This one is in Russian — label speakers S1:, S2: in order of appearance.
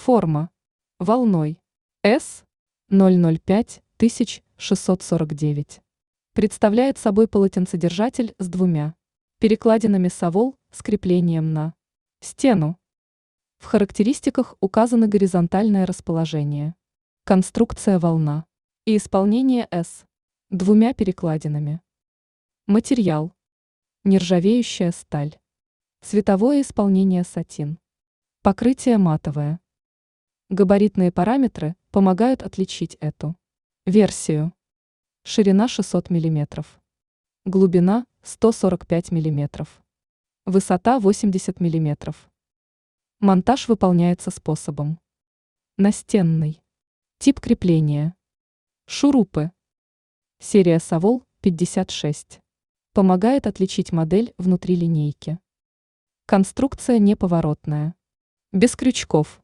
S1: Форма. Волной. С-005-1649. Представляет собой полотенцедержатель с двумя перекладинами Савол с креплением на стену. В характеристиках указано горизонтальное расположение, конструкция волна и исполнение С двумя перекладинами. Материал. Нержавеющая сталь. Цветовое исполнение сатин. Покрытие матовое. Габаритные параметры помогают отличить эту версию. Ширина 600 мм. Глубина 145 мм. Высота 80 мм. Монтаж выполняется способом настенный. Тип крепления. Шурупы. Серия Савол 56. Помогает отличить модель внутри линейки. Конструкция неповоротная. Без крючков.